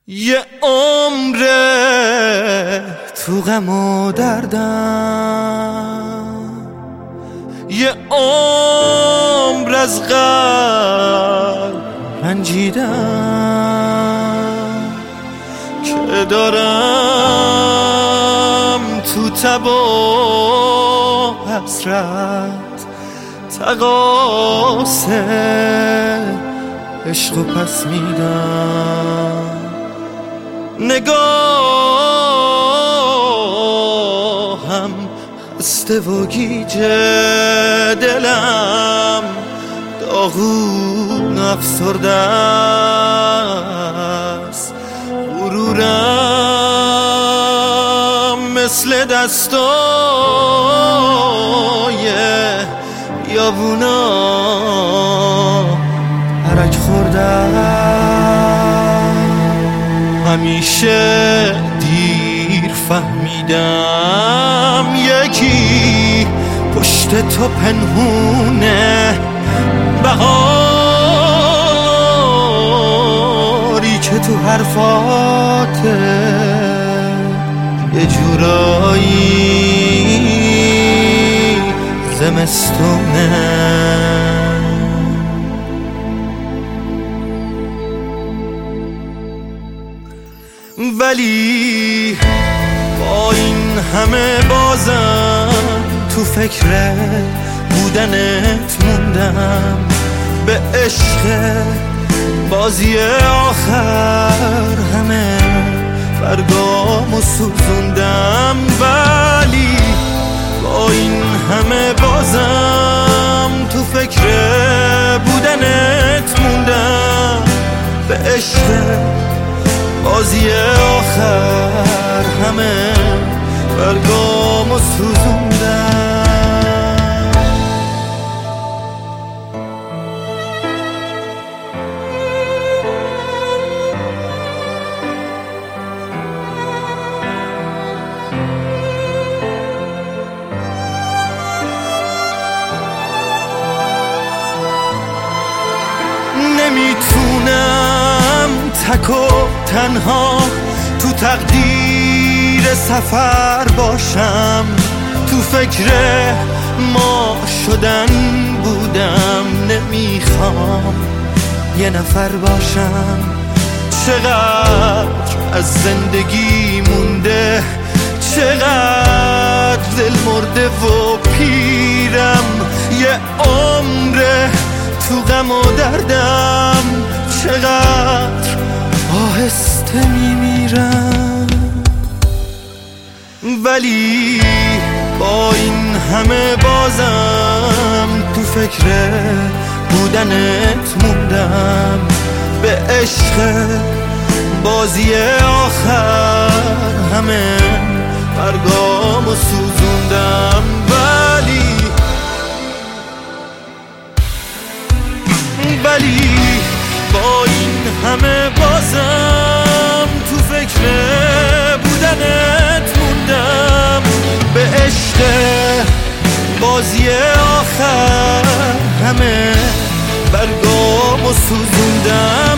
یه عمره تو غم و دردم، یه عمر از قلب رنجیدم که دارم تو تب و حسرت تقاصه عشق و پس میدم. نگاهم خسته و گیجه، دلم داغون افسرده است، غرورم مثل دستای بیابونا حرک خورده. همیشه دیر فهمیدم یکی پشت تو پنهونه، بهاری که تو حرفاته یه جورایی زمستونه. ولی با این همه بازم تو فکر بودنت موندم، به عشق بازی آخر همه برگامو سوزوندم. ولی با این همه بازم تو فکر بودنت موندم، به عشق بازی آخر همه برگامو سوزوندم. نمیتونم تک و تنها تو تقدیر سفر باشم، تو فکر ما شدن بودم، نمیخوام یه نفر باشم. چقدر از زندگی مونده، چقدر دل مرده و پیرم، یه عمره تو غم و دردم، چقدر آهسته میمیرم. ولی با این همه بازم تو فکر بودنت موندم، به عشق بازی آخر همه برگامو سوزوندم. ولی با این همه بازم تو فکر بودنت موندم، به عشق بازی آخر همه برگامو سوزوندم.